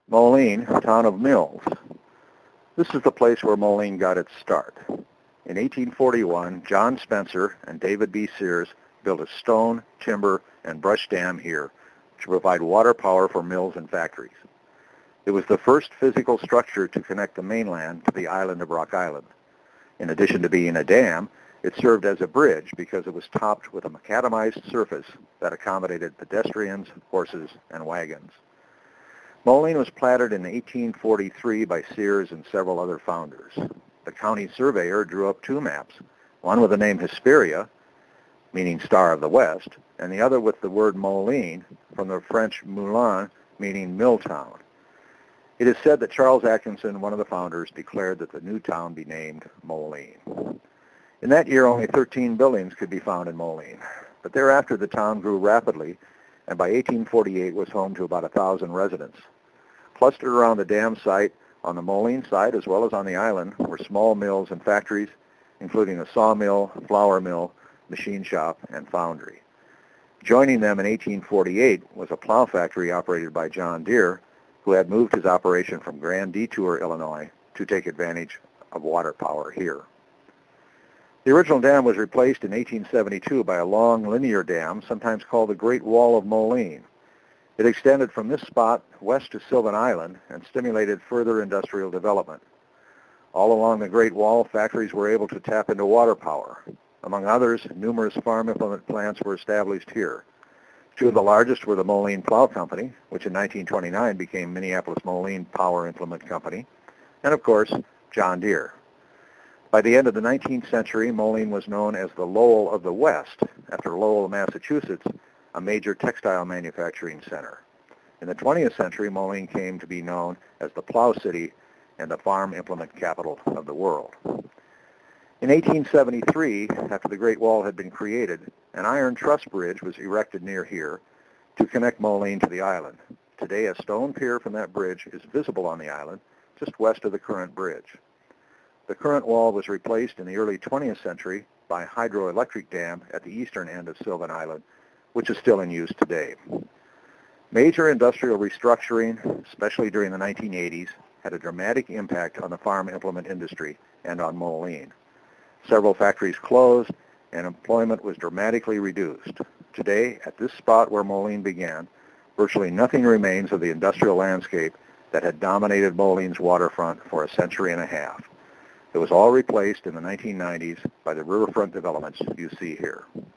Moline, town of mills. This is the place where Moline got its start. In 1841, John Spencer and David B. Sears built a stone, timber, and brush dam here to provide water power for mills and factories. It was the first physical structure to connect the mainland to the island of Rock Island. In addition to being a dam, it served as a bridge because it was topped with a macadamized surface that accommodated pedestrians, horses, and wagons. Moline was platted in 1843 by Sears and several other founders. The county surveyor drew up two maps, one with the name Hesperia, meaning Star of the West, and the other with the word Moline, from the French moulin, meaning mill town. It is said that Charles Atkinson, one of the founders, declared that the new town be named Moline. In that year, only 13 buildings could be found in Moline, but thereafter the town grew rapidly, and by 1848 was home to about 1,000 residents. Clustered around the dam site on the Moline side as well as on the island were small mills and factories, including a sawmill, flour mill, machine shop, and foundry. Joining them in 1848 was a plow factory operated by John Deere, who had moved his operation from Grand Detour, Illinois, to take advantage of water power here. The original dam was replaced in 1872 by a long linear dam, sometimes called the Great Wall of Moline. It extended from this spot west to Sylvan Island and stimulated further industrial development. All along the Great Wall, factories were able to tap into water power. Among others, numerous farm implement plants were established here. Two of the largest were the Moline Plow Company, which in 1929 became Minneapolis Moline Power Implement Company, and of course, John Deere. By the end of the 19th century, Moline was known as the Lowell of the West, after Lowell, Massachusetts, a major textile manufacturing center. In the 20th century, Moline came to be known as the Plow City and the farm implement capital of the world. In 1873, after the Great Wall had been created, an iron truss bridge was erected near here to connect Moline to the island. Today, a stone pier from that bridge is visible on the island, just west of the current bridge. The current wall was replaced in the early 20th century by a hydroelectric dam at the eastern end of Sylvan Island, which is still in use today. Major industrial restructuring, especially during the 1980s, had a dramatic impact on the farm implement industry and on Moline. Several factories closed, and employment was dramatically reduced. Today, at this spot where Moline began, virtually nothing remains of the industrial landscape that had dominated Moline's waterfront for a century and a half. It was all replaced in the 1990s by the riverfront developments you see here.